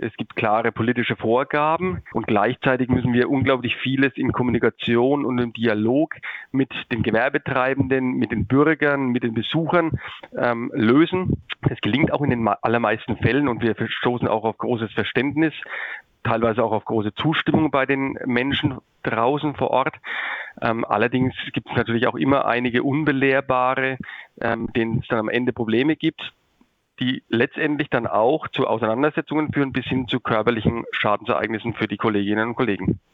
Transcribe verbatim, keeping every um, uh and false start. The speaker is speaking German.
Es gibt klare politische Vorgaben und gleichzeitig müssen wir unglaublich vieles in Kommunikation und im Dialog mit den Gewerbetreibenden, mit den Bürgern, mit den Besuchern ähm, lösen. Das gelingt auch in den allermeisten Fällen und wir stoßen auch auf großes Verständnis, teilweise auch auf große Zustimmung bei den Menschen draußen vor Ort. Ähm, allerdings gibt es natürlich auch immer einige Unbelehrbare, ähm, denen es dann am Ende Probleme gibt, die letztendlich dann auch zu Auseinandersetzungen führen bis hin zu körperlichen Schadensereignissen für die Kolleginnen und Kollegen.